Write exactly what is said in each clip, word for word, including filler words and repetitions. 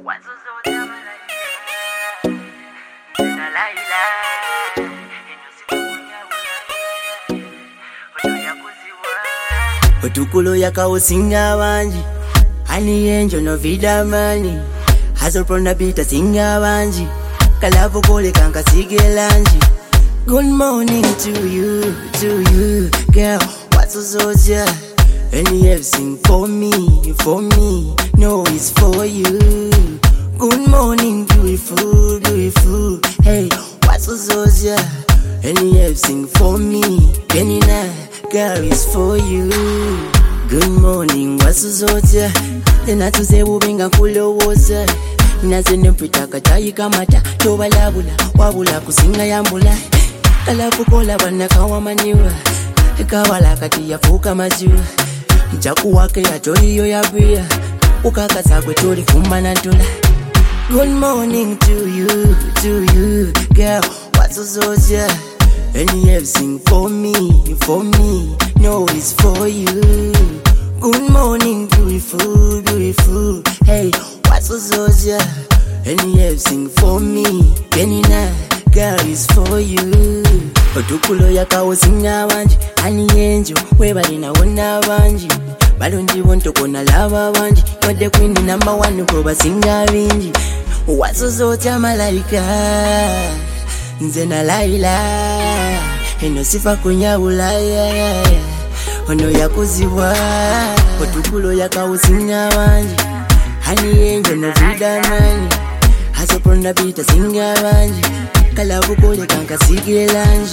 Otukulo yakausinga wanji Hani enjo no vida mani Hazel pronda bita singa wanji Kalavu kole kanka sige lanji. Good morning to you, to you girl, what's so yeah? And you have sing for me, for me, no it's for you. Good morning beautiful, beautiful, hey, what's so yeah? And you have sing for me, Penny na, girl it's for you. Good morning, what's so yeah? Then I to say ubinga kulo woza. Nazene mpitaka tayi kamata toba labula wabula kusinga yambula kalafu kola banaka wamaniwa kawala kati yafuka maziwa mchaku wake ya toriyo ya bia ukakasa kwe tori kumana ntola. Good morning to you, to you girl, what's so yeah? And you have sing for me, for me, no it's for you. Good morning beautiful, beautiful, hey, what's so yeah? And you have sing for me, Penny na, girl is for you. Otukulo yakawo singa wanji, Hani enjo, webali na wona wanji. Balonji wonto kona lava wanji, you're the queen number one kuba singa winji. What's so yeah malaika, nzena laila, eno sifa kunya ulaya, ono yakuziwa. Otukulo yakawo singa wanji, Hani enjo no vida mani Hazel pronda bita singa wanji Kalavu kole kanka sige lanji.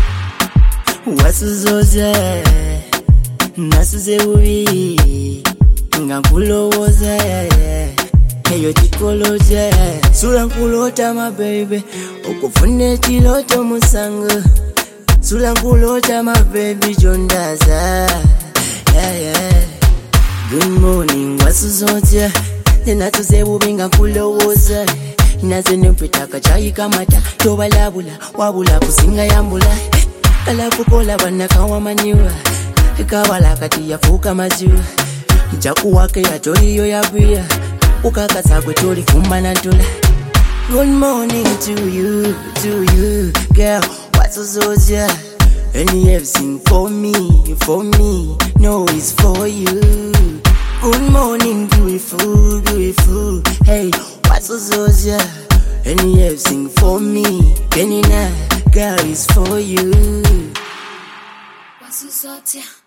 Wasuzoza Nasuze uwi Ngankulo woza Heyo tikoloja Sula nkulota my baby Okufune tiloto musanga. Sula nkulota my baby jondaza. Yeah yeah. Good morning wasuzoza. Tena tuze ubinga kulowoza. Nazene mpitaka chayi kamata toba labula wabula kusinga yambula kalafu kola banaka wamaniwa kawala kati yafuka maziwa mchaku wake ya toriyo ya bia ukakasa kwe tori kumana ntola. Good morning to you, to you girl, what's so yeah? And you have sing for me, for me, no it's for you. Good morning beautiful, beautiful, hey, what's so yeah? And you have sing for me, Penny na, girl is for you. What's so yeah?